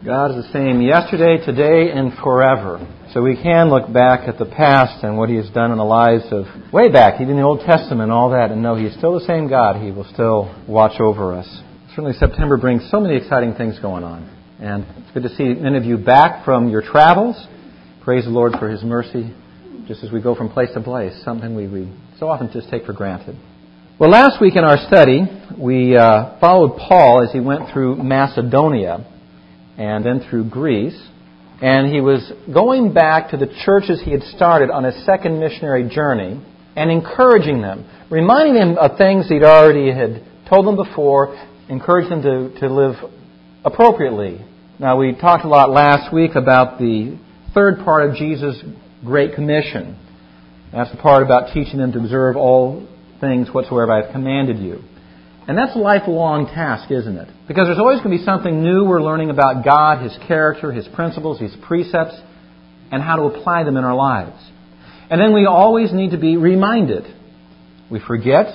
God is the same yesterday, today, and forever. So we can look back at the past and what He has done in the lives of way back, even the Old Testament and all that, and know He is still the same God. He will still watch over us. Certainly September brings so many exciting things going on. And it's good to see many of you back from your travels. Praise the Lord for His mercy, just as we go from place to place, something we so often just take for granted. Well, last week in our study, we followed Paul as he went through Macedonia and then through Greece. And he was going back to the churches he had started on his second missionary journey and encouraging them, reminding them of things he'd already had told them before, encouraging them to live appropriately. Now, we talked a lot last week about the third part of Jesus' Great Commission. That's the part about teaching them to observe all things whatsoever I have commanded you. And that's a lifelong task, isn't it? Because there's always going to be something new we're learning about God, His character, His principles, His precepts, and how to apply them in our lives. And then we always need to be reminded. We forget.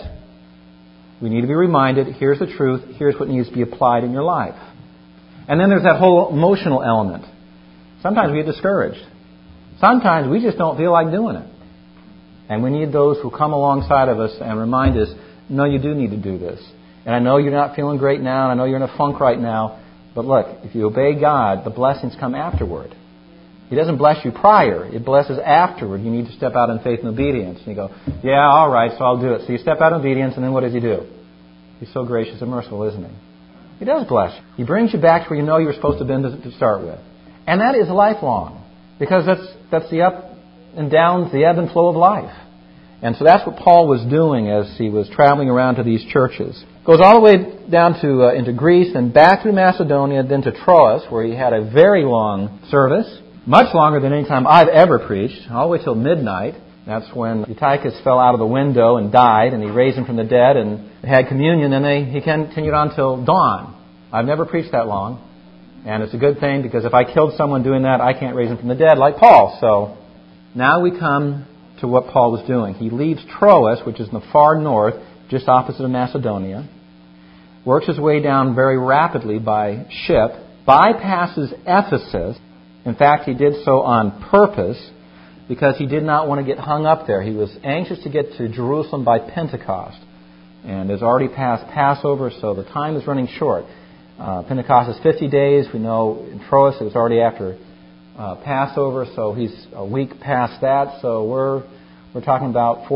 We need to be reminded, here's the truth, here's what needs to be applied in your life. And then there's that whole emotional element. Sometimes we get discouraged. Sometimes we just don't feel like doing it. And we need those who come alongside of us and remind us, no, you do need to do this. And I know you're not feeling great now, and I know you're in a funk right now, but look, if you obey God, the blessings come afterward. He doesn't bless you prior. It blesses afterward. You need to step out in faith and obedience. And you go, yeah, all right, so I'll do it. So you step out in obedience, and then what does He do? He's so gracious and merciful, isn't He? He does bless you. He brings you back to where you know you were supposed to have been to start with. And that is lifelong, because that's the up and downs, the ebb and flow of life. And so that's what Paul was doing as he was traveling around to these churches. Goes all the way down to into Greece, and back through Macedonia, then to Troas, where he had a very long service, much longer than any time I've ever preached, all the way till midnight. That's when Eutychus fell out of the window and died, and he raised him from the dead and had communion, and he continued on till dawn. I've never preached that long, and it's a good thing, because if I killed someone doing that, I can't raise him from the dead like Paul. So now we come to what Paul was doing. He leaves Troas, which is in the far north, just opposite of Macedonia, works his way down very rapidly by ship, bypasses Ephesus. In fact, he did so on purpose because he did not want to get hung up there. He was anxious to get to Jerusalem by Pentecost. And it's already past Passover, so the time is running short. Pentecost is 50 days. We know in Troas it was already after Passover, so he's a week past that. So we're talking about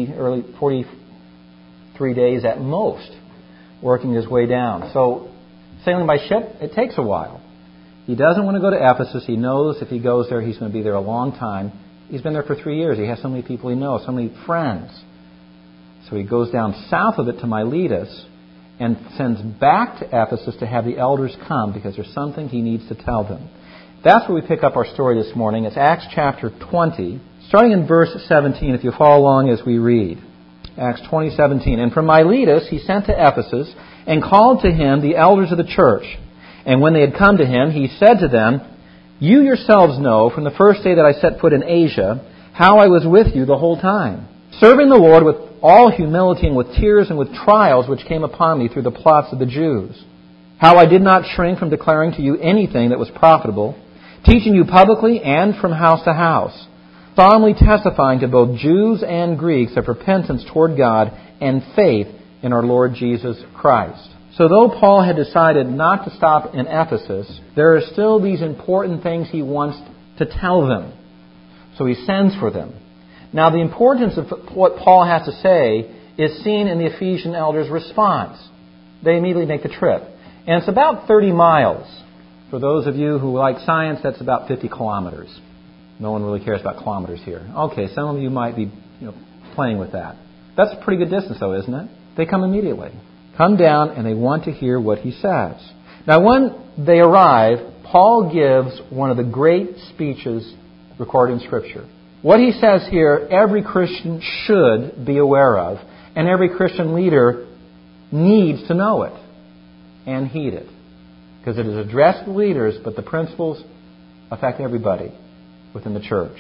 43 days at most, working his way down. So sailing by ship, it takes a while. He doesn't want to go to Ephesus. He knows if he goes there, he's going to be there a long time. He's been there for 3 years. He has so many people he knows, so many friends. So he goes down south of it to Miletus and sends back to Ephesus to have the elders come, because there's something he needs to tell them. That's where we pick up our story this morning. It's Acts chapter 20, starting in verse 17, if you follow along as we read. Acts 20:17. And from Miletus he sent to Ephesus and called to him the elders of the church. And when they had come to him, he said to them, you yourselves know from the first day that I set foot in Asia how I was with you the whole time, serving the Lord with all humility and with tears and with trials which came upon me through the plots of the Jews. How I did not shrink from declaring to you anything that was profitable, teaching you publicly and from house to house, solemnly testifying to both Jews and Greeks of repentance toward God and faith in our Lord Jesus Christ. So though Paul had decided not to stop in Ephesus, there are still these important things he wants to tell them. So he sends for them. Now the importance of what Paul has to say is seen in the Ephesian elders' response. They immediately make the trip. And it's about 30 miles. For those of you who like science, that's about 50 kilometers. No one really cares about kilometers here. Okay, some of you might be playing with that. That's a pretty good distance, though, isn't it? They come immediately. Come down, and they want to hear what he says. Now, when they arrive, Paul gives one of the great speeches recorded in Scripture. What he says here, every Christian should be aware of, and every Christian leader needs to know it and heed it. Because it is addressed to leaders, but the principles affect everybody within the church.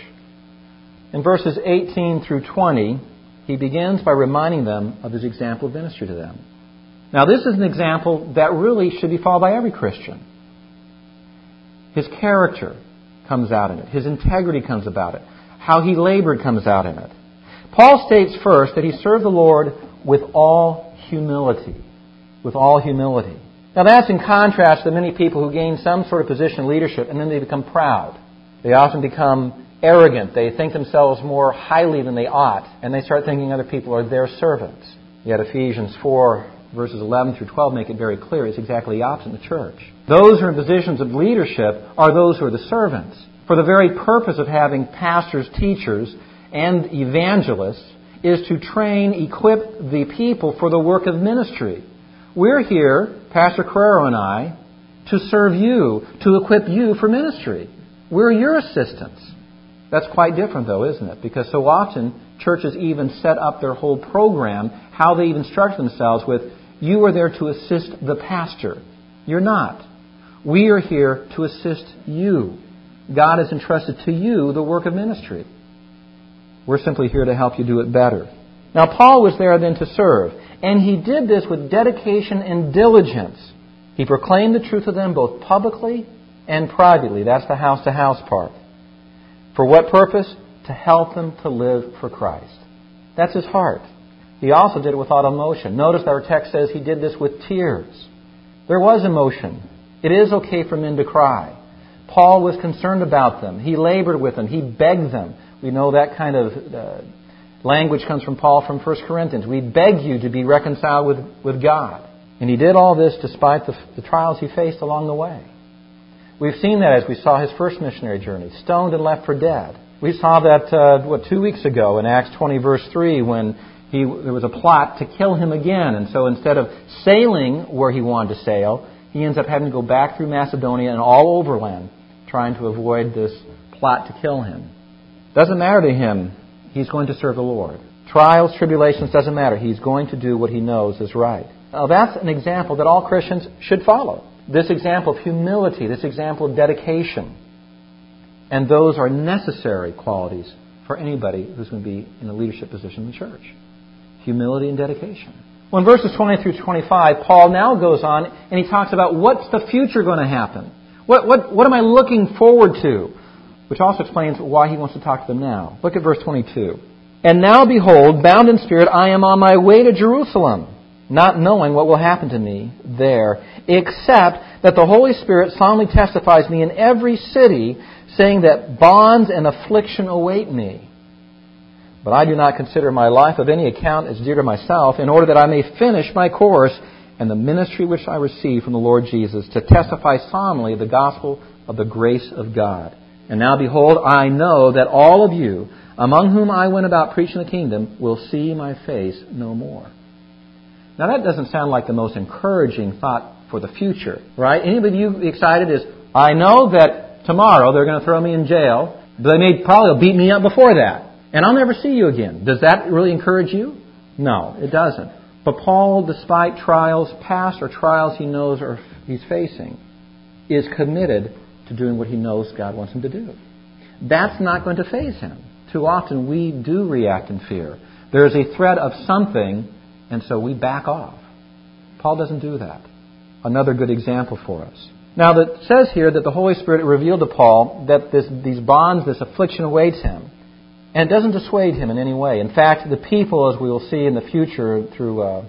In verses 18 through 20, he begins by reminding them of his example of ministry to them. Now, this is an example that really should be followed by every Christian. His character comes out in it. His integrity comes about it. How he labored comes out in it. Paul states first that he served the Lord with all humility. With all humility. Now that's in contrast to many people who gain some sort of position in leadership and then they become proud. They often become arrogant. They think themselves more highly than they ought. And they start thinking other people are their servants. Yet Ephesians 4 verses 11 through 12 make it very clear. It's exactly the opposite in the church. Those who are in positions of leadership are those who are the servants. For the very purpose of having pastors, teachers, and evangelists is to train, equip the people for the work of ministry. We're here, Pastor Carrero and I, to serve you, to equip you for ministry. We're your assistants. That's quite different, though, isn't it? Because so often churches even set up their whole program, how they even structure themselves with, you are there to assist the pastor. You're not. We are here to assist you. God has entrusted to you the work of ministry. We're simply here to help you do it better. Now, Paul was there then to serve, and he did this with dedication and diligence. He proclaimed the truth of them both publicly and privately. That's the house-to-house part. For what purpose? To help them to live for Christ. That's his heart. He also did it without emotion. Notice our text says he did this with tears. There was emotion. It is okay for men to cry. Paul was concerned about them. He labored with them. He begged them. We know that kind of language comes from Paul from 1 Corinthians. We beg you to be reconciled with God. And he did all this despite the trials he faced along the way. We've seen that as we saw his first missionary journey, stoned and left for dead. We saw that, 2 weeks ago in Acts 20, verse 3, when there was a plot to kill him again. And so instead of sailing where he wanted to sail, he ends up having to go back through Macedonia and all overland, trying to avoid this plot to kill him. Doesn't matter to him. He's going to serve the Lord. Trials, tribulations, doesn't matter. He's going to do what he knows is right. Now that's an example that all Christians should follow. This example of humility, this example of dedication. And those are necessary qualities for anybody who's going to be in a leadership position in the church. Humility and dedication. Well, in verses 20 through 25, Paul now goes on and he talks about what's the future going to happen. What am I looking forward to? Which also explains why he wants to talk to them now. Look at verse 22. And now, behold, bound in spirit, I am on my way to Jerusalem, not knowing what will happen to me there, except that the Holy Spirit solemnly testifies me in every city, saying that bonds and affliction await me. But I do not consider my life of any account as dear to myself, in order that I may finish my course and the ministry which I received from the Lord Jesus, to testify solemnly the gospel of the grace of God. And now, behold, I know that all of you, among whom I went about preaching the kingdom, will see my face no more. Now, that doesn't sound like the most encouraging thought for the future, right? Anybody of you excited is, I know that tomorrow they're going to throw me in jail, but they may probably beat me up before that, and I'll never see you again. Does that really encourage you? No, it doesn't. But Paul, despite trials past or trials he knows or he's facing, is committed to doing what he knows God wants him to do. That's not going to faze him. Too often we do react in fear. There is a threat of something, and so we back off. Paul doesn't do that. Another good example for us. Now, it says here that the Holy Spirit revealed to Paul that these bonds, this affliction awaits him. And it doesn't dissuade him in any way. In fact, the people, as we will see in the future through, when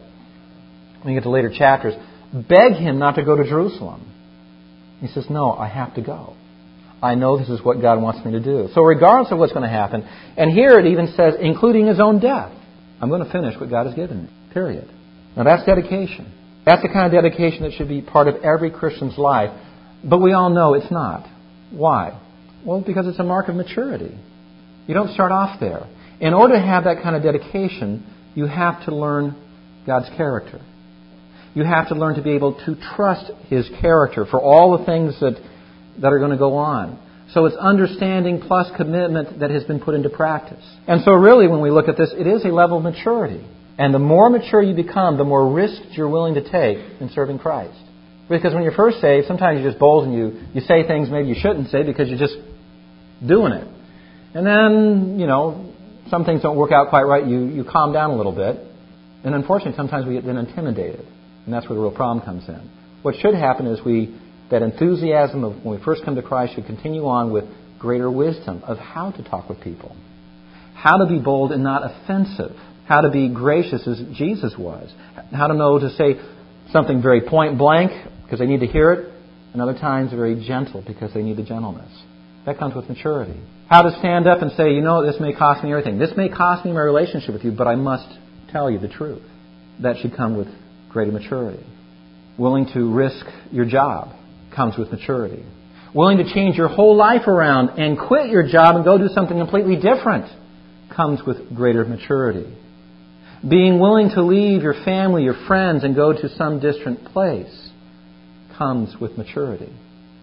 we get to later chapters, beg him not to go to Jerusalem. He says, no, I have to go. I know this is what God wants me to do. So regardless of what's going to happen, and here it even says, including his own death, I'm going to finish what God has given me. Period. Now that's dedication. That's the kind of dedication that should be part of every Christian's life. But we all know it's not. Why? Well, because it's a mark of maturity. You don't start off there. In order to have that kind of dedication, you have to learn God's character. You have to learn to be able to trust His character for all the things that are going to go on. So it's understanding plus commitment that has been put into practice. And so really, when we look at this, it is a level of maturity. And the more mature you become, the more risks you're willing to take in serving Christ. Because when you're first saved, sometimes you're just bold and you say things maybe you shouldn't say because you're just doing it. And then, some things don't work out quite right. You calm down a little bit. And unfortunately, sometimes we get then intimidated. And that's where the real problem comes in. What should happen is we that enthusiasm of when we first come to Christ should continue on with greater wisdom of how to talk with people, how to be bold and not offensive, how to be gracious as Jesus was, how to know to say something very point blank because they need to hear it, and other times very gentle because they need the gentleness. That comes with maturity. How to stand up and say, this may cost me everything. This may cost me my relationship with you, but I must tell you the truth. That should come with greater maturity. Willing to risk your job comes with maturity. Willing to change your whole life around and quit your job and go do something completely different comes with greater maturity. Being willing to leave your family, your friends, and go to some distant place comes with maturity.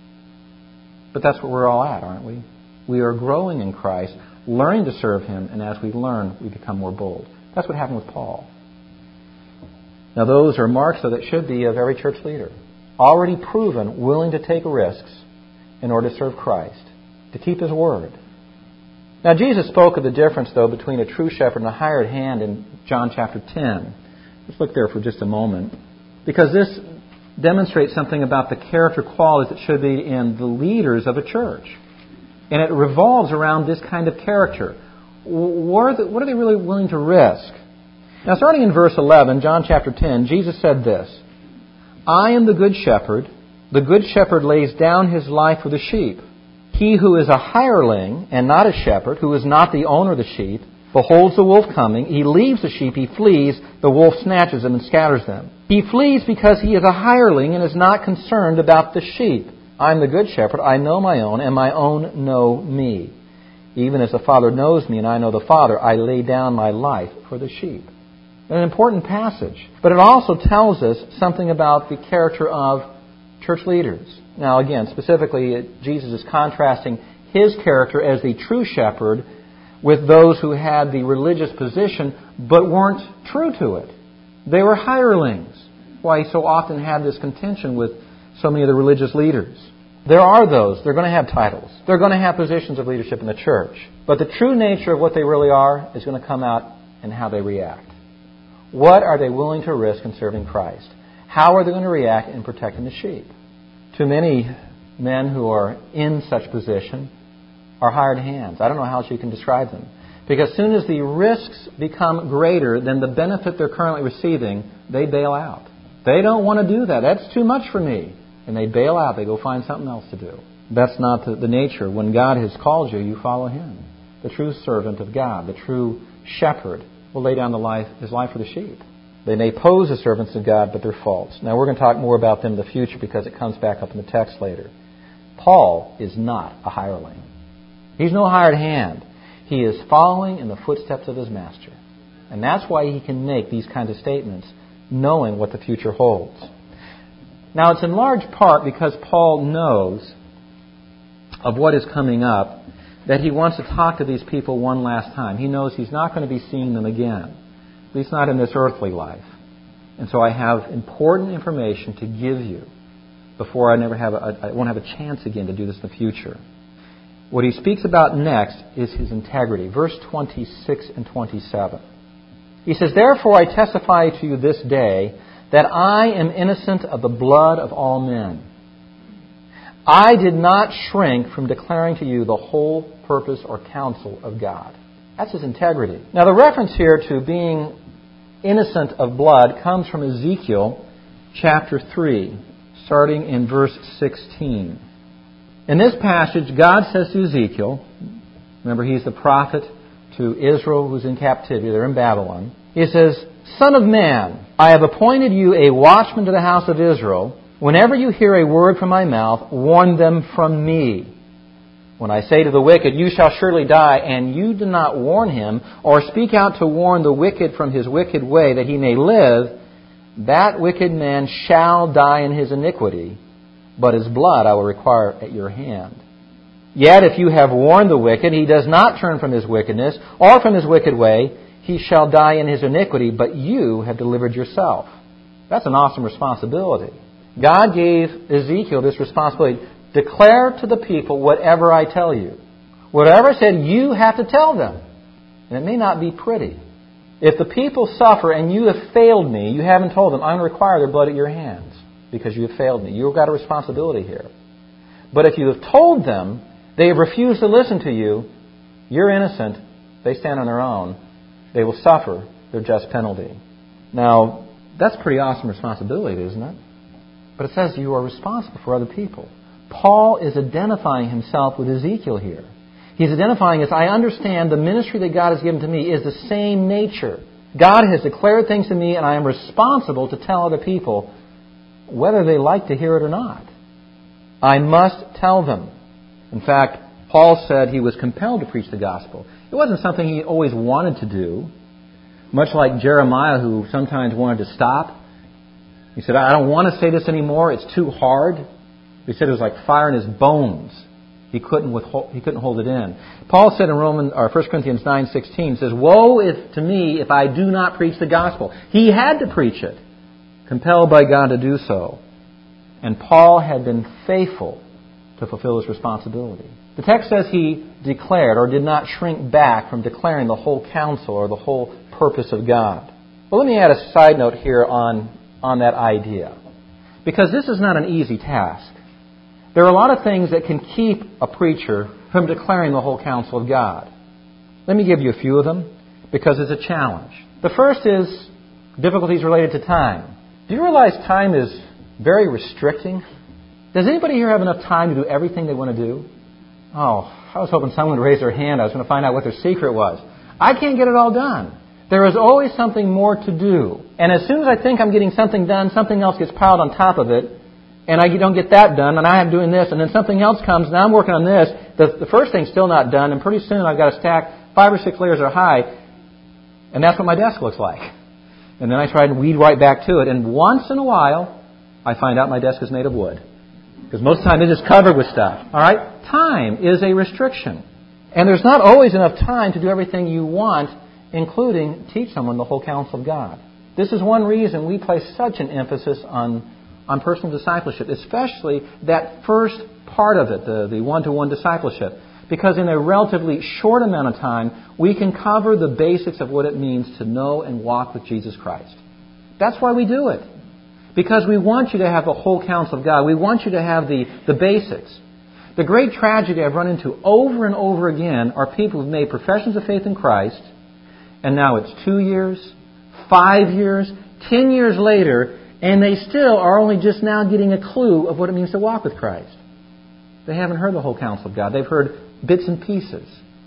But that's where we're all at, aren't we? We are growing in Christ, learning to serve Him, and as we learn, we become more bold. That's what happened with Paul. Now those are marks, though, that should be of every church leader. Already proven, willing to take risks in order to serve Christ, to keep His word. Now Jesus spoke of the difference, though, between a true shepherd and a hired hand in John chapter 10. Let's look there for just a moment. Because this demonstrates something about the character qualities that should be in the leaders of a church. And it revolves around this kind of character. What are they really willing to risk? Now, starting in verse 11, John chapter 10, Jesus said this, I am the good shepherd. The good shepherd lays down his life for the sheep. He who is a hireling and not a shepherd, who is not the owner of the sheep, beholds the wolf coming. He leaves the sheep, he flees. The wolf snatches them and scatters them. He flees because he is a hireling and is not concerned about the sheep. I am the good shepherd. I know my own, and my own know me. Even as the Father knows me, and I know the Father, I lay down my life for the sheep. An important passage. But it also tells us something about the character of church leaders. Now again, specifically, Jesus is contrasting His character as the true shepherd with those who had the religious position but weren't true to it. They were hirelings. Why He so often had this contention with so many of the religious leaders. There are those. They're going to have titles. They're going to have positions of leadership in the church. But the true nature of what they really are is going to come out in how they react. What are they willing to risk in serving Christ? How are they going to react in protecting the sheep? Too many men who are in such position are hired hands. I don't know how else you can describe them. Because as soon as the risks become greater than the benefit they're currently receiving, they bail out. They don't want to do that. That's too much for me. And they bail out. They go find something else to do. That's not the nature. When God has called you, you follow Him. The true servant of God, the true shepherd, will lay down his life for the sheep. They may pose as servants of God, but they're false. Now we're going to talk more about them in the future because it comes back up in the text later. Paul is not a hireling. He's no hired hand. He is following in the footsteps of his master. And that's why he can make these kinds of statements, knowing what the future holds. Now it's in large part because Paul knows of what is coming up, that he wants to talk to these people one last time. He knows he's not going to be seeing them again, at least not in this earthly life. And so I have important information to give you before I won't have a chance again to do this in the future. What he speaks about next is his integrity. Verse 26 and 27. He says, Therefore I testify to you this day that I am innocent of the blood of all men. I did not shrink from declaring to you the whole purpose or counsel of God. That's his integrity. Now the reference here to being innocent of blood comes from Ezekiel chapter 3, starting in verse 16. In this passage, God says to Ezekiel, remember he's the prophet to Israel who's in captivity, they're in Babylon. He says, Son of man, I have appointed you a watchman to the house of Israel. Whenever you hear a word from my mouth, warn them from me. When I say to the wicked, you shall surely die, and you do not warn him, or speak out to warn the wicked from his wicked way, that he may live, that wicked man shall die in his iniquity, but his blood I will require at your hand. Yet if you have warned the wicked, he does not turn from his wickedness, or from his wicked way, he shall die in his iniquity, but you have delivered yourself. That's an awesome responsibility. God gave Ezekiel this responsibility. Declare to the people whatever I tell you. Whatever I said, you have to tell them. And it may not be pretty. If the people suffer and you have failed me, you haven't told them, I'm going to require their blood at your hands. because you have failed me. You've got a responsibility here. But if you have told them, they have refused to listen to you, you're innocent, they stand on their own, they will suffer their just penalty. Now, that's a pretty awesome responsibility, isn't it? But it says you are responsible for other people. Paul is identifying himself with Ezekiel here. He's identifying as, I understand the ministry that God has given to me is the same nature. God has declared things to me, and I am responsible to tell other people whether they like to hear it or not. I must tell them. In fact, Paul said he was compelled to preach the gospel. It wasn't something he always wanted to do. Much like Jeremiah, who sometimes wanted to stop. He said, I don't want to say this anymore. It's too hard. He said it was like fire in his bones. He couldn't hold it in. Paul said in 1 Corinthians 9:16, says, woe to me if I do not preach the gospel. He had to preach it, compelled by God to do so. And Paul had been faithful to fulfill his responsibility. The text says he declared or did not shrink back from declaring the whole counsel or the whole purpose of God. Well, let me add a side note here on that idea. Because this is not an easy task. There are a lot of things that can keep a preacher from declaring the whole counsel of God. Let me give you a few of them because it's a challenge. The first is difficulties related to time. Do you realize time is very restricting? Does anybody here have enough time to do everything they want to do? Oh, I was hoping someone would raise their hand. I was going to find out what their secret was. I can't get it all done. There is always something more to do. And as soon as I think I'm getting something done, something else gets piled on top of it. And I don't get that done, and I'm doing this, and then something else comes, and I'm working on this. The first thing's still not done, and pretty soon I've got to stack 5 or 6 layers are high, and that's what my desk looks like. And then I try and weed right back to it, and once in a while, I find out my desk is made of wood. Because most of the time it's just covered with stuff. All right? Time is a restriction. And there's not always enough time to do everything you want, including teach someone the whole counsel of God. This is one reason we place such an emphasis on personal discipleship, especially that first part of it, the one-to-one discipleship. Because in a relatively short amount of time, we can cover the basics of what it means to know and walk with Jesus Christ. That's why we do it. Because we want you to have the whole counsel of God. We want you to have the basics. The great tragedy I've run into over and over again are people who've made professions of faith in Christ, and now it's 2 years, 5 years, 10 years later, and they still are only just now getting a clue of what it means to walk with Christ. They haven't heard the whole counsel of God. They've heard bits and pieces.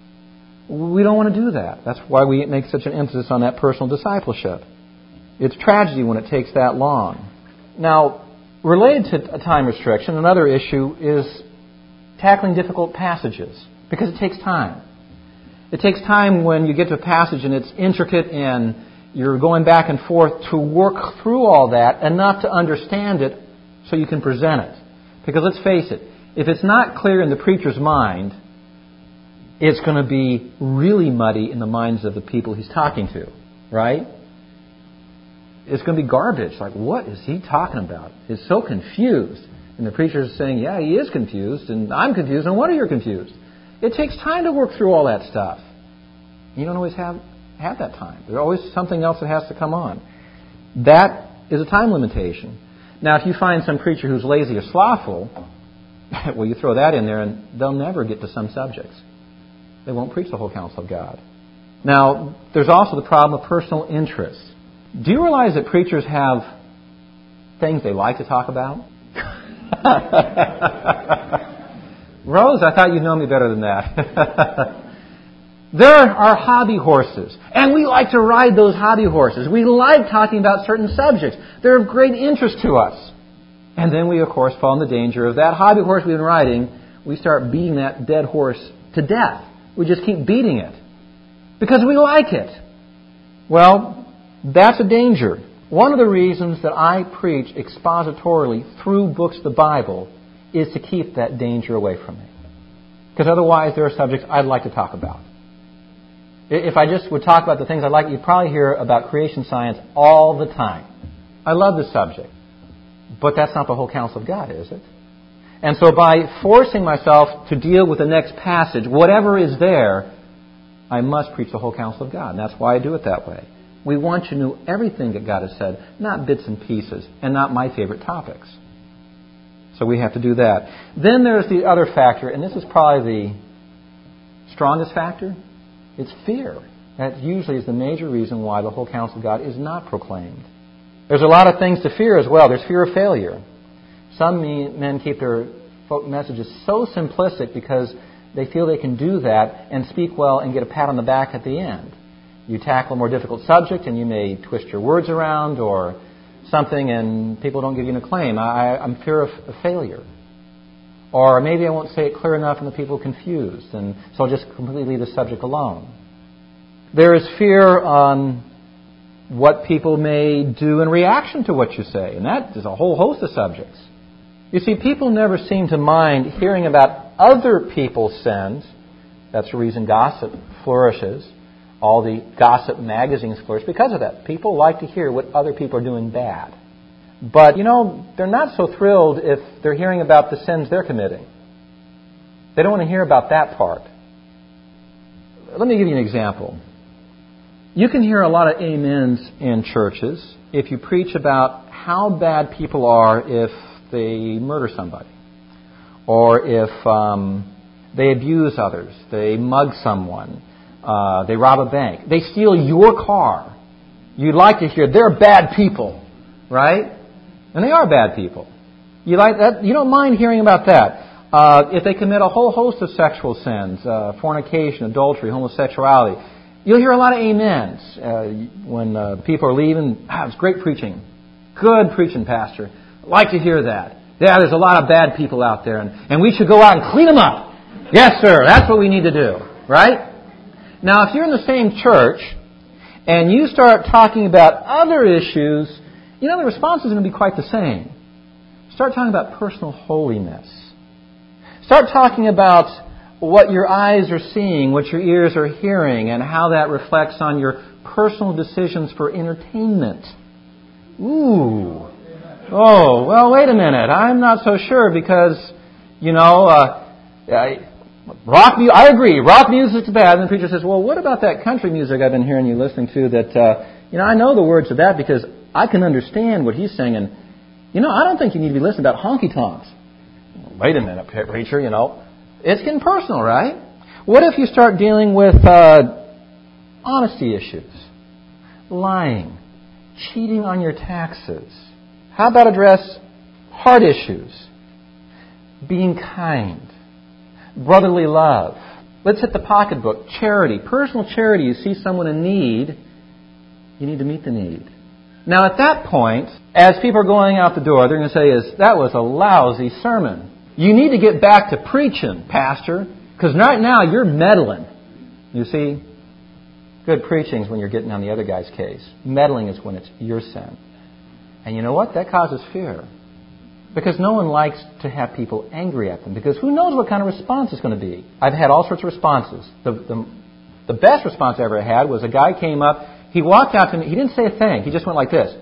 We don't want to do that. That's why we make such an emphasis on that personal discipleship. It's tragedy when it takes that long. Now, related to a time restriction, another issue is tackling difficult passages, because it takes time. It takes time when you get to a passage and it's intricate and you're going back and forth to work through all that enough to understand it so you can present it. Because let's face it, if it's not clear in the preacher's mind, it's going to be really muddy in the minds of the people he's talking to, right? It's going to be garbage. Like, what is he talking about? He's so confused. And the preacher is saying, yeah, he is confused, and I'm confused, and what are you confused? It takes time to work through all that stuff. You don't always have that time. There's always something else that has to come on. That is a time limitation. Now, if you find some preacher who's lazy or slothful, well, you throw that in there and they'll never get to some subjects. They won't preach the whole counsel of God. Now, there's also the problem of personal interest. Do you realize that preachers have things they like to talk about? Rose, I thought you'd know me better than that. There are hobby horses, and we like to ride those hobby horses. We like talking about certain subjects. They're of great interest to us. And then we, of course, fall in the danger of that hobby horse we've been riding. We start beating that dead horse to death. We just keep beating it because we like it. Well, that's a danger. One of the reasons that I preach expositorily through books of the Bible is to keep that danger away from me. Because otherwise there are subjects I'd like to talk about. If I just would talk about the things I like, you'd probably hear about creation science all the time. I love the subject. But that's not the whole counsel of God, is it? And so by forcing myself to deal with the next passage, whatever is there, I must preach the whole counsel of God. And that's why I do it that way. We want you to know everything that God has said, not bits and pieces, and not my favorite topics. So we have to do that. Then there's the other factor, and this is probably the strongest factor. It's fear. That usually is the major reason why the whole counsel of God is not proclaimed. There's a lot of things to fear as well. There's fear of failure. Some men keep their messages so simplistic because they feel they can do that and speak well and get a pat on the back at the end. You tackle a more difficult subject and you may twist your words around or something and people don't give you an acclaim. I'm fear of failure. Or maybe I won't say it clear enough and the people are confused, and so I'll just completely leave the subject alone. There is fear on what people may do in reaction to what you say, and that is a whole host of subjects. You see, people never seem to mind hearing about other people's sins. That's the reason gossip flourishes. All the gossip magazines flourish because of that. People like to hear what other people are doing bad. But, they're not so thrilled if they're hearing about the sins they're committing. They don't want to hear about that part. Let me give you an example. You can hear a lot of amens in churches if you preach about how bad people are if they murder somebody, or if they abuse others, they mug someone, they rob a bank, they steal your car. You'd like to hear they're bad people, right? And they are bad people. You like that? You don't mind hearing about that. If they commit a whole host of sexual sins, fornication, adultery, homosexuality, you'll hear a lot of amens when people are leaving. It's great preaching. Good preaching, Pastor. I'd like to hear that. Yeah, there's a lot of bad people out there, and we should go out and clean them up. Yes, sir, that's what we need to do, right? Now, if you're in the same church and you start talking about other issues, the response is going to be quite the same. Start talking about personal holiness. Start talking about what your eyes are seeing, what your ears are hearing, and how that reflects on your personal decisions for entertainment. Ooh. Oh, well, wait a minute. I'm not so sure because, rock music, I agree, rock music's bad. And the preacher says, well, what about that country music I've been hearing you listening to that, I know the words of that because I can understand what he's saying. And, I don't think you need to be listening about honky-tonks. Wait a minute, preacher, It's getting personal, right? What if you start dealing with honesty issues, lying, cheating on your taxes? How about address heart issues, being kind, brotherly love? Let's hit the pocketbook, charity, personal charity. You see someone in need, you need to meet the need. Now at that point, as people are going out the door, they're going to say, that was a lousy sermon. You need to get back to preaching, Pastor, because right now you're meddling. You see, good preaching is when you're getting on the other guy's case. Meddling is when it's your sin. And you know what? That causes fear. Because no one likes to have people angry at them. Because who knows what kind of response it's going to be. I've had all sorts of responses. The best response I ever had was a guy came up, he walked out to me, he didn't say a thing, he just went like this.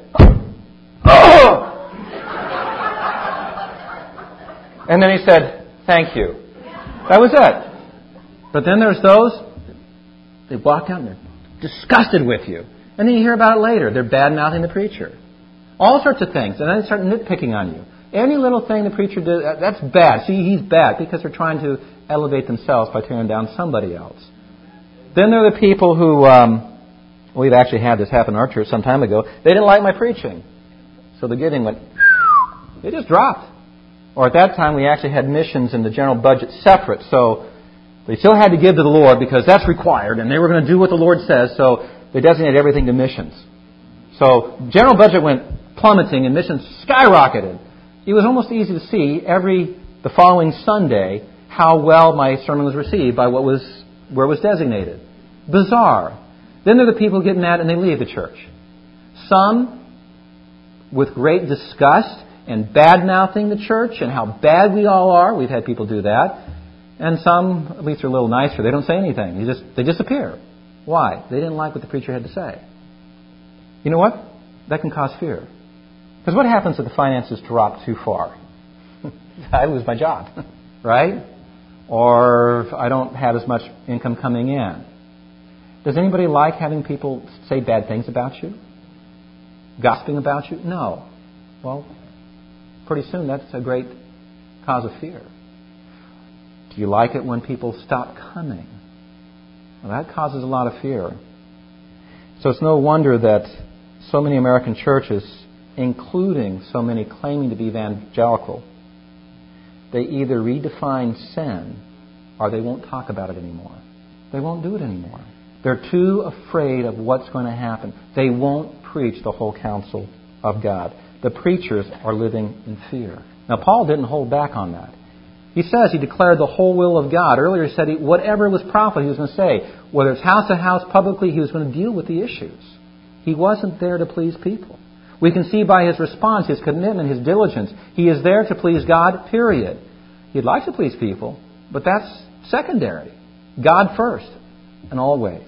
And then he said, thank you. That was it. But then there's those, they walk out and they're disgusted with you. And then you hear about it later. They're bad-mouthing the preacher. All sorts of things. And then they start nitpicking on you. Any little thing the preacher did, that's bad. See, he's bad because they're trying to elevate themselves by tearing down somebody else. Then there are the people who, we've actually had this happen in our church some time ago. They didn't like my preaching. So the giving went, it just dropped. Or at that time, we actually had missions in the general budget separate. So they still had to give to the Lord because that's required. And they were going to do what the Lord says. So they designated everything to missions. So general budget went plummeting and missions skyrocketed. It was almost easy to see the following Sunday how well my sermon was received by where it was designated. Bizarre. Then there are the people who get mad and they leave the church. Some with great disgust and bad-mouthing the church and how bad we all are. We've had people do that. And some, at least, are a little nicer. They don't say anything. They disappear. Why? They didn't like what the preacher had to say. You know what? That can cause fear. Because what happens if the finances drop too far? I lose my job, right? Or I don't have as much income coming in. Does anybody like having people say bad things about you? Gossiping about you? No. Well, pretty soon that's a great cause of fear. Do you like it when people stop coming? Well, that causes a lot of fear. So it's no wonder that so many American churches, including so many claiming to be evangelical, they either redefine sin or they won't talk about it anymore. They won't do it anymore. They're too afraid of what's going to happen. They won't preach the whole counsel of God. The preachers are living in fear. Now, Paul didn't hold back on that. He says he declared the whole will of God. Earlier he said whatever was profitable he was going to say. Whether it's house to house, publicly, he was going to deal with the issues. He wasn't there to please people. We can see by his response, his commitment, his diligence. He is there to please God, period. He'd like to please people, but that's secondary. God first and always.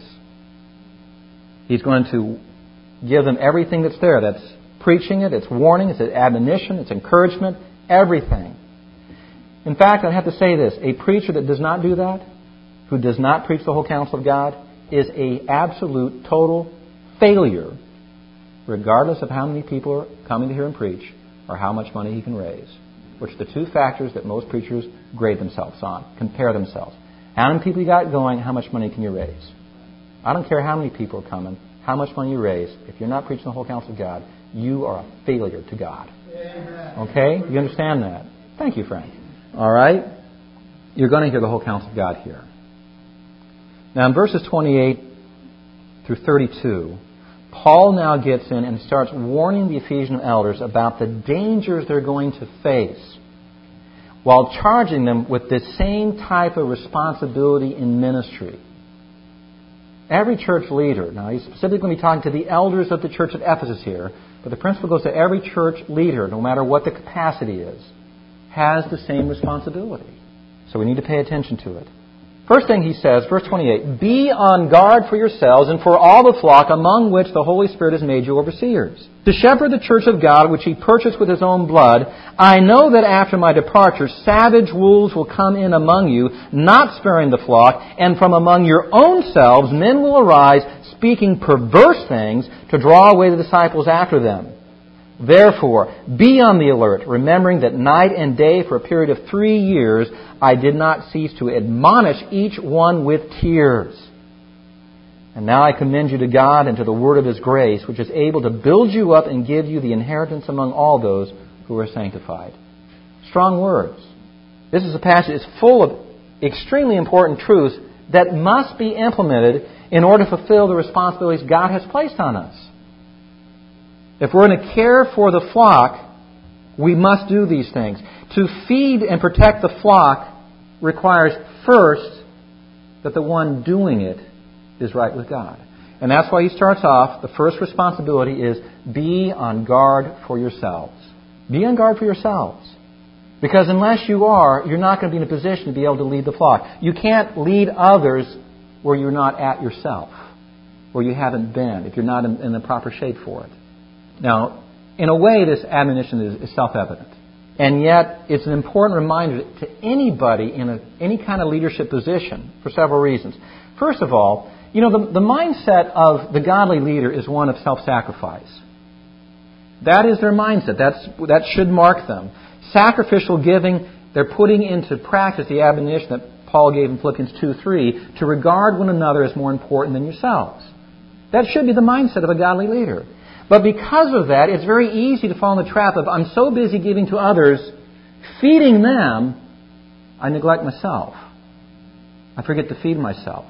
He's going to give them everything that's there. That's preaching it, it's warning, it's admonition, it's encouragement, everything. In fact, I have to say this. A preacher that does not do that, who does not preach the whole counsel of God, is an absolute, total failure, regardless of how many people are coming to hear him preach or how much money he can raise, which are the two factors that most preachers grade themselves on, compare themselves. How many people you got going, how much money can you raise? I don't care how many people are coming, how much money you raise. If you're not preaching the whole counsel of God, you are a failure to God. Amen. Okay? You understand that? Thank you, Frank. All right? You're going to hear the whole counsel of God here. Now, in verses 28 through 32, Paul now gets in and starts warning the Ephesian elders about the dangers they're going to face while charging them with this same type of responsibility in ministry. Every church leader, now he's specifically going to be talking to the elders of the church at Ephesus here, but the principle goes to every church leader, no matter what the capacity is, has the same responsibility. So we need to pay attention to it. First thing he says, verse 28, be on guard for yourselves and for all the flock among which the Holy Spirit has made you overseers, to shepherd the church of God which he purchased with his own blood. I know that after my departure savage wolves will come in among you, not sparing the flock, and from among your own selves men will arise, speaking perverse things to draw away the disciples after them. Therefore, be on the alert, remembering that night and day for a period of 3 years I did not cease to admonish each one with tears. And now I commend you to God and to the word of His grace, which is able to build you up and give you the inheritance among all those who are sanctified. Strong words. This is a passage that's full of extremely important truths that must be implemented in order to fulfill the responsibilities God has placed on us. If we're going to care for the flock, we must do these things. To feed and protect the flock requires first that the one doing it is right with God. And that's why he starts off, the first responsibility is be on guard for yourselves. Be on guard for yourselves. Because unless you are, you're not going to be in a position to be able to lead the flock. You can't lead others where you're not at yourself, where you haven't been, if you're not in the proper shape for it. Now, in a way, this admonition is self-evident. And yet, it's an important reminder to anybody in any kind of leadership position for several reasons. First of all, the mindset of the godly leader is one of self-sacrifice. That is their mindset. That should mark them. Sacrificial giving, they're putting into practice the admonition that Paul gave in Philippians 2:3 to regard one another as more important than yourselves. That should be the mindset of a godly leader. But because of that, it's very easy to fall in the trap of, I'm so busy giving to others, feeding them, I neglect myself. I forget to feed myself.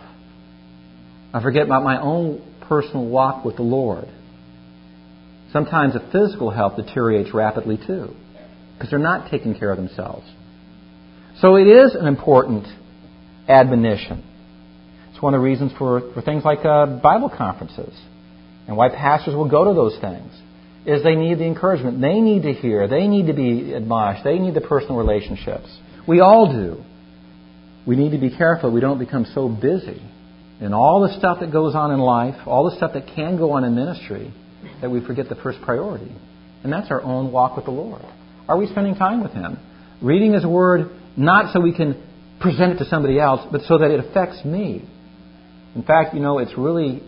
I forget about my own personal walk with the Lord. Sometimes the physical health deteriorates rapidly too, because they're not taking care of themselves. So it is an important admonition. It's one of the reasons for things like Bible conferences. And why pastors will go to those things is they need the encouragement. They need to hear. They need to be admonished. They need the personal relationships. We all do. We need to be careful we don't become so busy in all the stuff that goes on in life, all the stuff that can go on in ministry, that we forget the first priority. And that's our own walk with the Lord. Are we spending time with Him? Reading His Word, not so we can present it to somebody else, but so that it affects me. In fact, it's really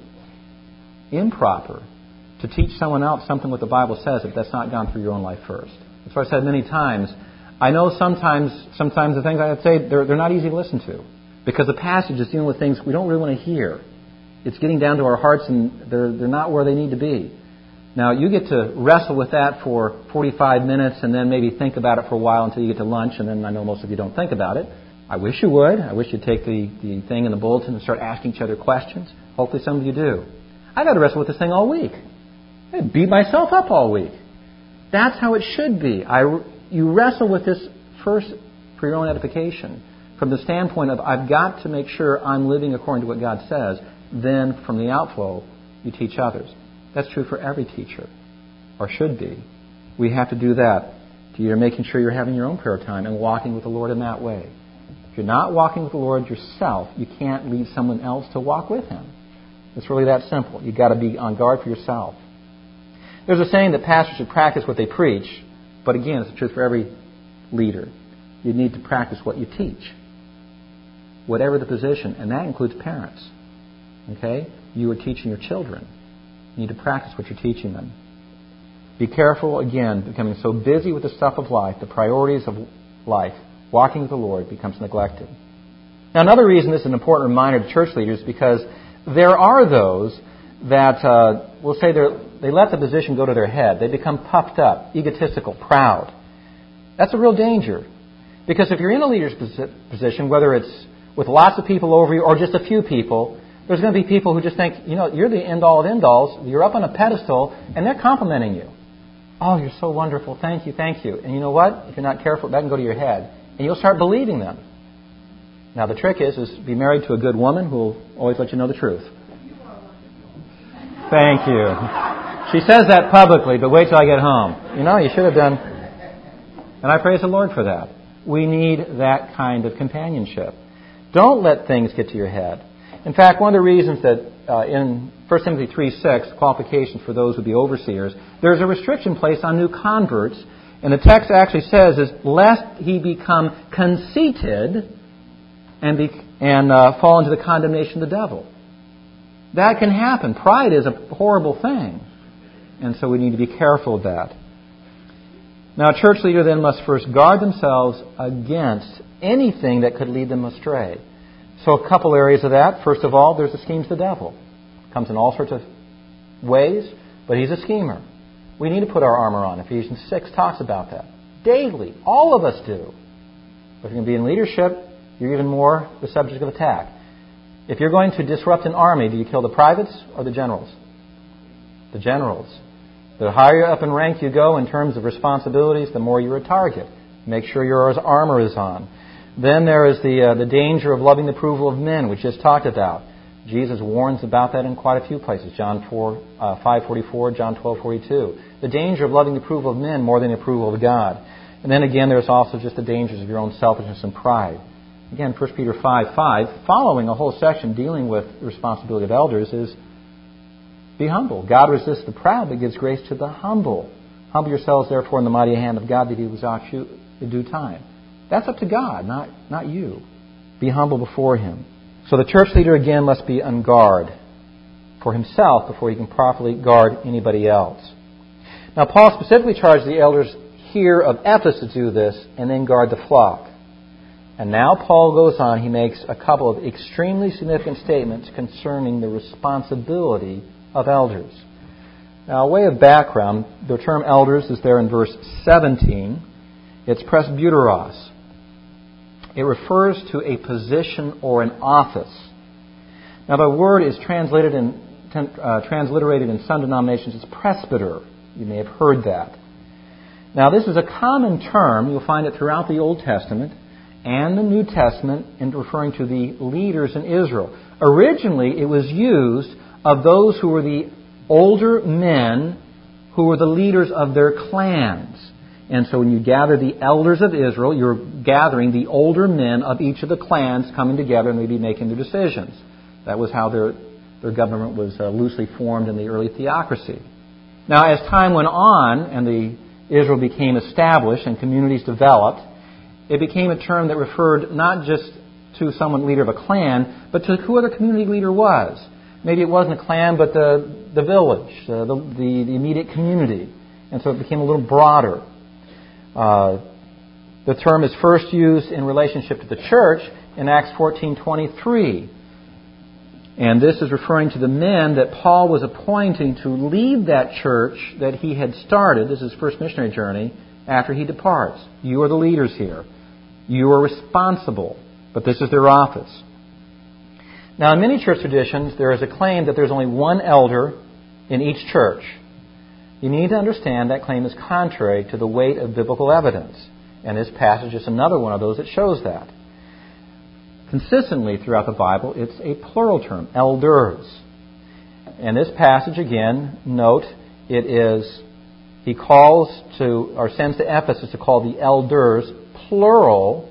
improper to teach someone else something what the Bible says if that's not gone through your own life first. That's what I've said many times. I know sometimes the things I say, they're not easy to listen to because the passage is dealing with things we don't really want to hear. It's getting down to our hearts and they're not where they need to be. Now, you get to wrestle with that for 45 minutes and then maybe think about it for a while until you get to lunch, and then I know most of you don't think about it. I wish you would. I wish you'd take the thing in the bulletin and start asking each other questions. Hopefully some of you do. I've had to wrestle with this thing all week. I beat myself up all week. That's how it should be. You wrestle with this first for your own edification from the standpoint of I've got to make sure I'm living according to what God says. Then from the outflow, you teach others. That's true for every teacher, or should be. We have to do that. You're making sure you're having your own prayer time and walking with the Lord in that way. If you're not walking with the Lord yourself, you can't lead someone else to walk with Him. It's really that simple. You've got to be on guard for yourself. There's a saying that pastors should practice what they preach, but again, it's the truth for every leader. You need to practice what you teach, whatever the position, and that includes parents. Okay? You are teaching your children. You need to practice what you're teaching them. Be careful, again, becoming so busy with the stuff of life, the priorities of life, walking with the Lord becomes neglected. Now, another reason this is an important reminder to church leaders is because there are those that will say they let the position go to their head. They become puffed up, egotistical, proud. That's a real danger. Because if you're in a leader's position, whether it's with lots of people over you or just a few people, there's going to be people who just think, you're the end-all of end-alls. You're up on a pedestal, and they're complimenting you. Oh, you're so wonderful. Thank you, thank you. And you know what? If you're not careful, that can go to your head. And you'll start believing them. Now, the trick is be married to a good woman who will always let you know the truth. Thank you. She says that publicly, but wait till I get home. You should have done. And I praise the Lord for that. We need that kind of companionship. Don't let things get to your head. In fact, one of the reasons that in 1 Timothy 3:6, qualifications for those who be overseers, there's a restriction placed on new converts, and the text actually says is, lest he become conceited and fall into the condemnation of the devil. That can happen. Pride is a horrible thing. And so we need to be careful of that. Now, a church leader then must first guard themselves against anything that could lead them astray. So a couple areas of that. First of all, there's the schemes of the devil. Comes in all sorts of ways, but he's a schemer. We need to put our armor on. Ephesians 6 talks about that. Daily. All of us do. But if you're going to be in leadership, you're even more the subject of attack. If you're going to disrupt an army, do you kill the privates or the generals? The generals. The higher up in rank you go in terms of responsibilities, the more you're a target. Make sure your armor is on. Then there is the danger of loving the approval of men, which just talked about. Jesus warns about that in quite a few places. John 5:44, John 12:42. The danger of loving the approval of men more than the approval of God. And then again, there's also just the dangers of your own selfishness and pride. Again, 1 Peter 5:5, following a whole section dealing with the responsibility of elders, is be humble. God resists the proud, but gives grace to the humble. Humble yourselves, therefore, in the mighty hand of God, that He will exalt you in due time. That's up to God, not you. Be humble before Him. So the church leader, again, must be on guard for himself before he can properly guard anybody else. Now, Paul specifically charged the elders here of Ephesus to do this and then guard the flock. And now Paul goes on, he makes a couple of extremely significant statements concerning the responsibility of elders. Now, a way of background, the term elders is there in verse 17. It's presbyteros. It refers to a position or an office. Now, the word is transliterated in some denominations as presbyter. You may have heard that. Now, this is a common term. You'll find it throughout the Old Testament and the New Testament in referring to the leaders in Israel. Originally, it was used of those who were the older men who were the leaders of their clans. And so when you gather the elders of Israel, you're gathering the older men of each of the clans coming together and maybe making their decisions. That was how their government was loosely formed in the early theocracy. Now, as time went on and Israel became established and communities developed, it became a term that referred not just to someone leader of a clan, but to who the community leader was. Maybe it wasn't a clan, but the village, the immediate community. And so it became a little broader. The term is first used in relationship to the church in Acts 14:23. And this is referring to the men that Paul was appointing to lead that church that he had started. This is his first missionary journey after he departs. You are the leaders here. You are responsible, but this is their office. Now, in many church traditions, there is a claim that there's only one elder in each church. You need to understand that claim is contrary to the weight of biblical evidence. And this passage is another one of those that shows that. Consistently throughout the Bible, it's a plural term, elders. And this passage, again, note, it is, he calls to, or sends to Ephesus to call the elders plural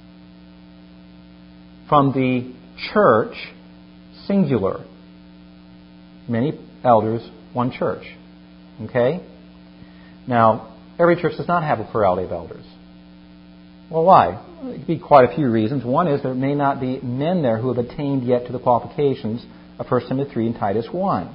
from the church singular. Many elders, one church. Okay? Now, every church does not have a plurality of elders. Well, why? It could be quite a few reasons. One is there may not be men there who have attained yet to the qualifications of 1 Timothy 3 and Titus 1.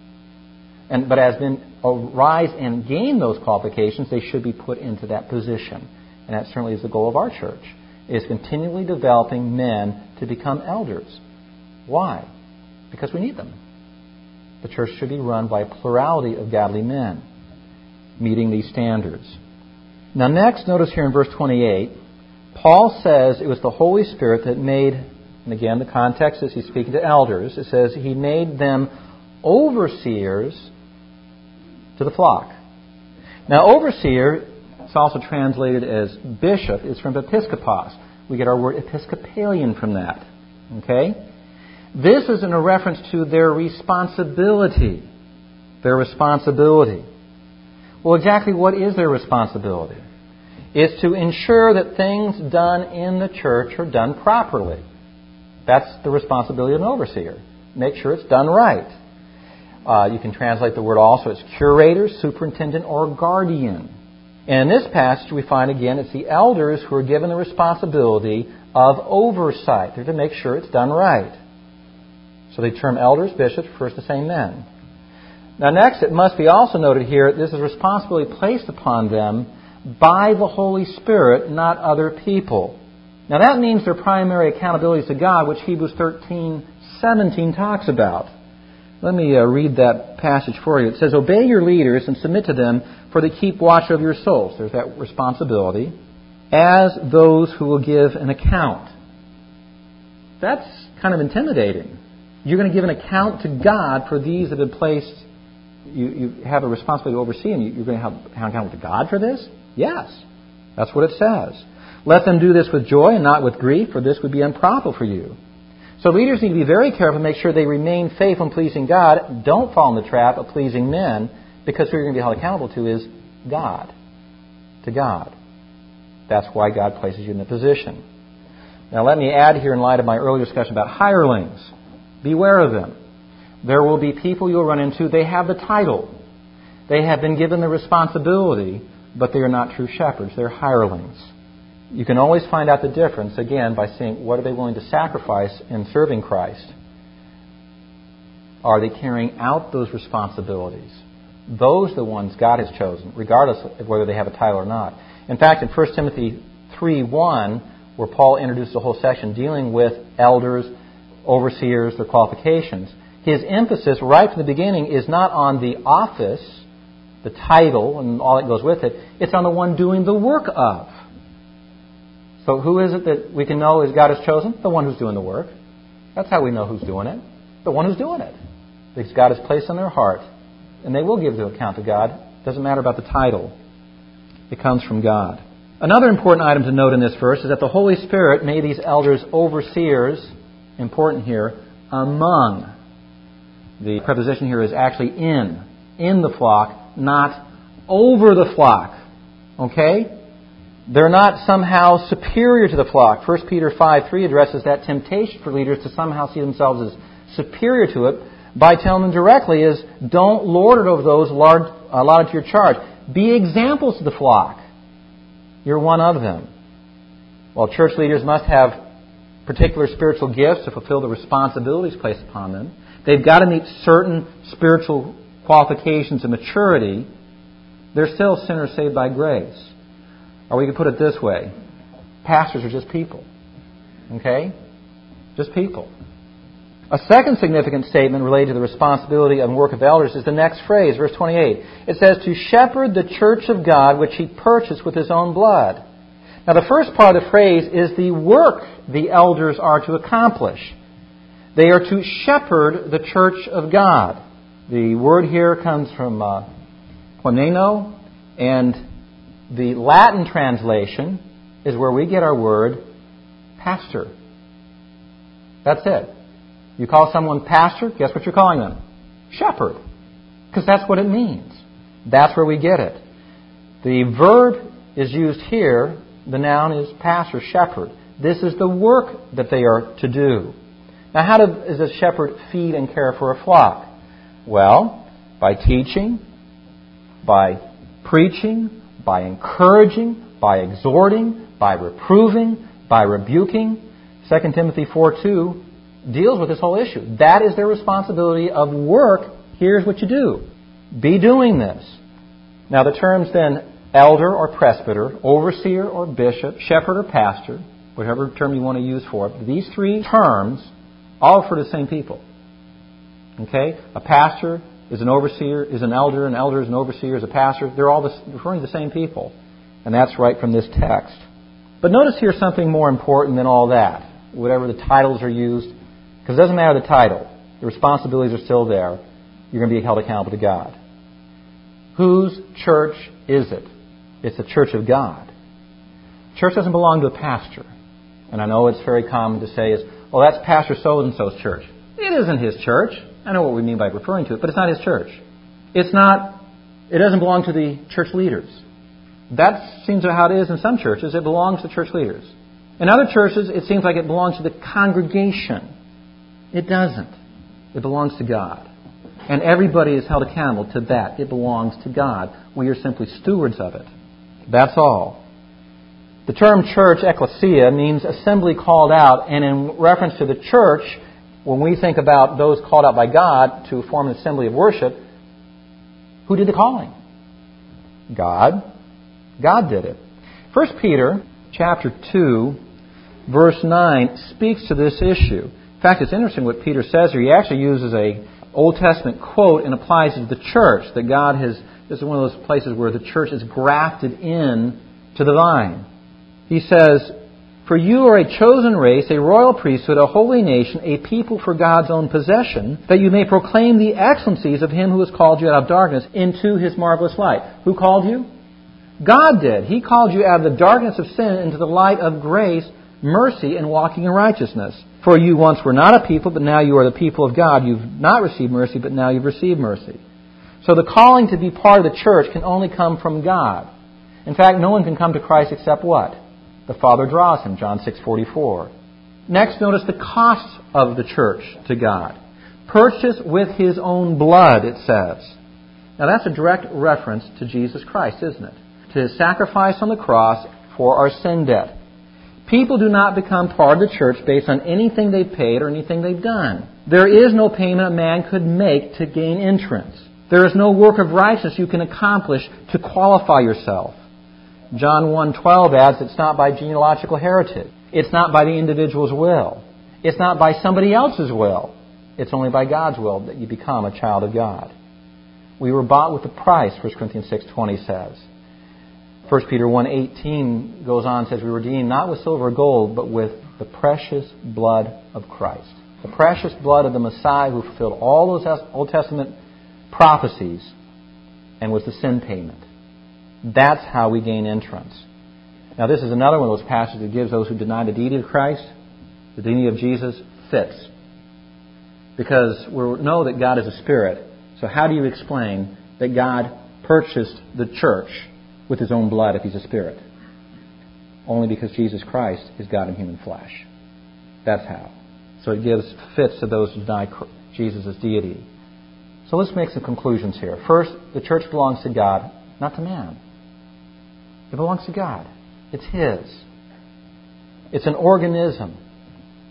But as men arise and gain those qualifications, they should be put into that position. And that certainly is the goal of our church, is continually developing men to become elders. Why? Because we need them. The church should be run by a plurality of godly men, meeting these standards. Now next, notice here in verse 28, Paul says it was the Holy Spirit that made, and again the context is he's speaking to elders, it says he made them overseers to the flock. Now overseer, it's also translated as bishop, is from episkopos. We get our word Episcopalian from that. Okay? This is in a reference to their responsibility. Their responsibility. Well, exactly what is their responsibility? It's to ensure that things done in the church are done properly. That's the responsibility of an overseer. Make sure it's done right. You can translate the word also as curator, superintendent, or guardian. And in this passage we find again it's the elders who are given the responsibility of oversight. They're to make sure it's done right. So they term elders, bishops, refers to the same men. Now next, it must be also noted here, this is responsibility placed upon them by the Holy Spirit, not other people. Now that means their primary accountability is to God, which Hebrews 13:17 talks about. Let me read that passage for you. It says, "Obey your leaders and submit to them, for they keep watch over your souls." There's that responsibility. "As those who will give an account." That's kind of intimidating. You're going to give an account to God for these that have been placed. You have a responsibility to oversee, and you're going to have an account to God for this? Yes. That's what it says. "Let them do this with joy and not with grief, for this would be unprofitable for you." So leaders need to be very careful to make sure they remain faithful in pleasing God. Don't fall in the trap of pleasing men, because who you're going to be held accountable to is God. To God. That's why God places you in the position. Now let me add here in light of my earlier discussion about hirelings. Beware of them. There will be people you'll run into, they have the title. They have been given the responsibility, but they are not true shepherds. They're hirelings. You can always find out the difference, again, by seeing what are they willing to sacrifice in serving Christ. Are they carrying out those responsibilities? Those are the ones God has chosen, regardless of whether they have a title or not. In fact, in 1 Timothy 3:1, where Paul introduced a whole section dealing with elders, overseers, their qualifications, his emphasis right from the beginning is not on the office, the title, and all that goes with it. It's on the one doing the work of. So who is it that we can know as God has chosen? The one who's doing the work. That's how we know who's doing it. The one who's doing it. Because God has placed on their heart. And they will give the account to God. It doesn't matter about the title. It comes from God. Another important item to note in this verse is that the Holy Spirit made these elders overseers, important here, among. The preposition here is actually in the flock, not over the flock. Okay? They're not somehow superior to the flock. 1 Peter 5:3 addresses that temptation for leaders to somehow see themselves as superior to it by telling them directly is, don't lord it over those allotted to your charge. Be examples to the flock. You're one of them. Well, church leaders must have particular spiritual gifts to fulfill the responsibilities placed upon them. They've got to meet certain spiritual qualifications and maturity. They're still sinners saved by grace. Or we could put it this way. Pastors are just people. Okay? Just people. A second significant statement related to the responsibility and work of elders is the next phrase, verse 28. It says, to shepherd the church of God which He purchased with His own blood. Now the first part of the phrase is the work the elders are to accomplish. They are to shepherd the church of God. The word here comes from poimeno, and the Latin translation is where we get our word pastor. That's it. You call someone pastor, guess what you're calling them? Shepherd. Because that's what it means. That's where we get it. The verb is used here. The noun is pastor, shepherd. This is the work that they are to do. Now, how does a shepherd feed and care for a flock? Well, by teaching, by preaching, by encouraging, by exhorting, by reproving, by rebuking. 2 Timothy 4:2 deals with this whole issue. That is their responsibility of work. Here's what you do. Be doing this. Now, the terms then elder or presbyter, overseer or bishop, shepherd or pastor, whatever term you want to use for it, these three terms all refer to the same people. Okay? A pastor is an overseer, is an elder is an overseer, is a pastor. They're all referring to the same people. And that's right from this text. But notice here something more important than all that. Whatever the titles are used, because it doesn't matter the title. The responsibilities are still there. You're going to be held accountable to God. Whose church is it? It's the church of God. Church doesn't belong to a pastor. And I know it's very common to say well, that's Pastor so-and-so's church. It isn't his church. I know what we mean by referring to it, but it's not his church. It doesn't belong to the church leaders. That seems how it is in some churches. It belongs to church leaders. In other churches, it seems like it belongs to the congregation. It doesn't. It belongs to God. And everybody is held accountable to that. It belongs to God. We are simply stewards of it. That's all. The term church, ecclesia, means assembly called out, and in reference to the church, when we think about those called out by God to form an assembly of worship, who did the calling? God. God did it. 1 Peter chapter 2, verse 9 speaks to this issue. In fact, it's interesting what Peter says here. He actually uses a Old Testament quote and applies it to the church, that God has, this is one of those places where the church is grafted in to the vine. He says, for you are a chosen race, a royal priesthood, a holy nation, a people for God's own possession, that you may proclaim the excellencies of Him who has called you out of darkness into His marvelous light. Who called you? God did. He called you out of the darkness of sin into the light of grace, mercy, and walking in righteousness. For you once were not a people, but now you are the people of God. You've not received mercy, but now you've received mercy. So the calling to be part of the church can only come from God. In fact, no one can come to Christ except what? The Father draws him, John 6:44. Next, notice the cost of the church to God. Purchased with His own blood, it says. Now that's a direct reference to Jesus Christ, isn't it? To His sacrifice on the cross for our sin debt. People do not become part of the church based on anything they've paid or anything they've done. There is no payment a man could make to gain entrance. There is no work of righteousness you can accomplish to qualify yourself. John 1:12 adds, it's not by genealogical heritage. It's not by the individual's will. It's not by somebody else's will. It's only by God's will that you become a child of God. We were bought with a price, 1 Corinthians 6:20 says. 1 Peter 1:18 goes on and says, we were redeemed not with silver or gold, but with the precious blood of Christ. The precious blood of the Messiah who fulfilled all those Old Testament prophecies and was the sin payment. That's how we gain entrance. Now this is another one of those passages that gives those who deny the deity of Christ, the deity of Jesus, fits. Because we know that God is a spirit. So how do you explain that God purchased the church with His own blood if He's a spirit? Only because Jesus Christ is God in human flesh. That's how. So it gives fits to those who deny Jesus' deity. So let's make some conclusions here. First, the church belongs to God, not to man. It belongs to God. It's His. It's an organism.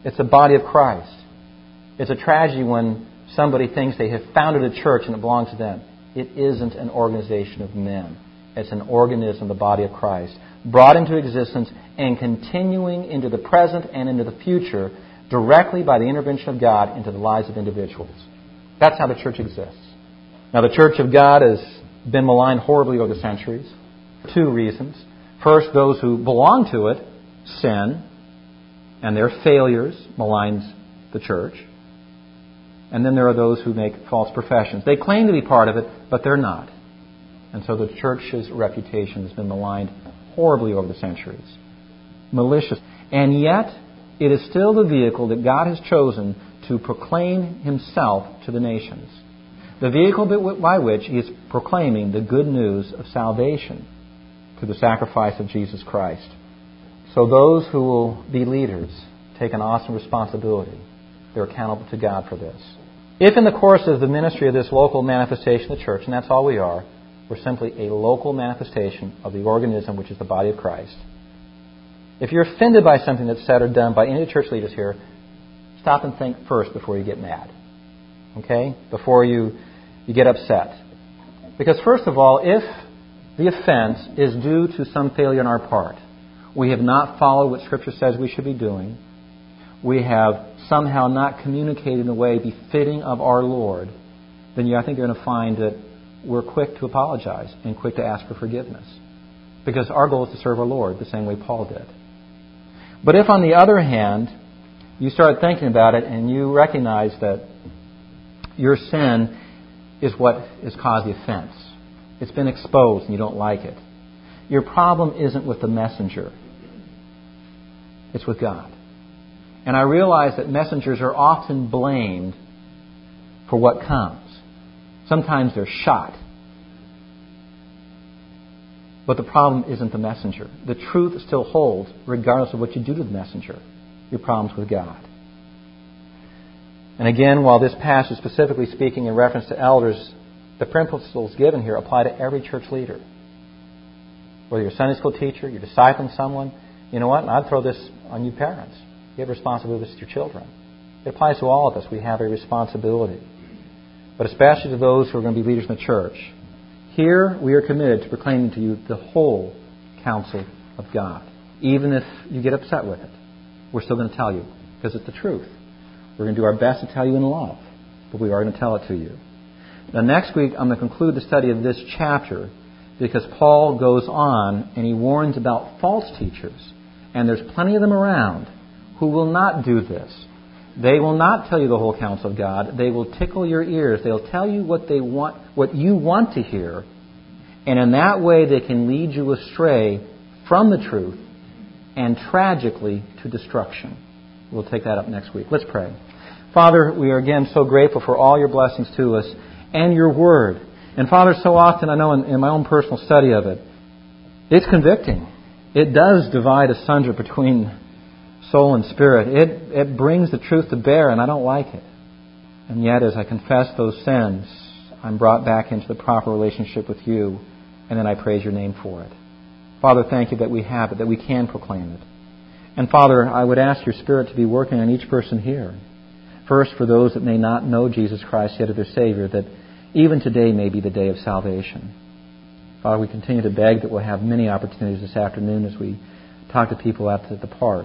It's a body of Christ. It's a tragedy when somebody thinks they have founded a church and it belongs to them. It isn't an organization of men. It's an organism, the body of Christ, brought into existence and continuing into the present and into the future directly by the intervention of God into the lives of individuals. That's how the church exists. Now, the church of God has been maligned horribly over the centuries. Two reasons. First, those who belong to it sin, and their failures maligns the church. And then there are those who make false professions. They claim to be part of it, but they're not. And so the church's reputation has been maligned horribly over the centuries. Malicious. And yet, it is still the vehicle that God has chosen to proclaim Himself to the nations. The vehicle by which He is proclaiming the good news of salvation through the sacrifice of Jesus Christ. So those who will be leaders take an awesome responsibility. They're accountable to God for this. If in the course of the ministry of this local manifestation of the church, and that's all we are, we're simply a local manifestation of the organism which is the body of Christ. If you're offended by something that's said or done by any of the church leaders here, stop and think first before you get mad. Okay? Before you get upset. Because first of all, if the offense is due to some failure on our part, we have not followed what Scripture says we should be doing, we have somehow not communicated in a way befitting of our Lord, then I think you're going to find that we're quick to apologize and quick to ask for forgiveness. Because our goal is to serve our Lord the same way Paul did. But if, on the other hand, you start thinking about it and you recognize that your sin is what has caused the offense, it's been exposed and you don't like it, your problem isn't with the messenger. It's with God. And I realize that messengers are often blamed for what comes. Sometimes they're shot. But the problem isn't the messenger. The truth still holds regardless of what you do to the messenger. Your problem's with God. And again, while this passage is specifically speaking in reference to elders, the principles given here apply to every church leader. Whether you're a Sunday school teacher, you're discipling someone, you know what? And I'd throw this on you parents. You have responsibilities to your children. It applies to all of us. We have a responsibility. But especially to those who are going to be leaders in the church. Here we are committed to proclaiming to you the whole counsel of God. Even if you get upset with it, we're still going to tell you because it's the truth. We're going to do our best to tell you in love, but we are going to tell it to you. Now next week I'm going to conclude the study of this chapter because Paul goes on and he warns about false teachers. And there's plenty of them around who will not do this. They will not tell you the whole counsel of God. They will tickle your ears. They'll tell you what they want, what you want to hear. And in that way they can lead you astray from the truth and tragically to destruction. We'll take that up next week. Let's pray. Father, we are again so grateful for all your blessings to us and your word. And Father, so often I know in my own personal study of it, it's convicting. It does divide asunder between soul and spirit. It brings the truth to bear, and I don't like it. And yet, as I confess those sins, I'm brought back into the proper relationship with you, and then I praise your name for it. Father, thank you that we have it, that we can proclaim it. And Father, I would ask your Spirit to be working on each person here. First, for those that may not know Jesus Christ yet as their Savior, that even today may be the day of salvation. Father, we continue to beg that we'll have many opportunities this afternoon as we talk to people out at the park.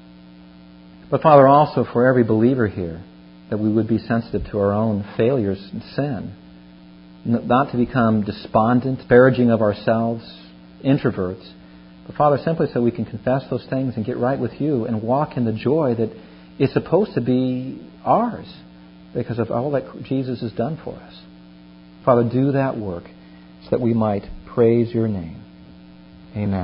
But Father, also for every believer here, that we would be sensitive to our own failures and sin. Not to become despondent, disparaging of ourselves, introverts. But Father, simply so we can confess those things and get right with you and walk in the joy that is supposed to be ours because of all that Jesus has done for us. Father, do that work so that we might praise your name. Amen.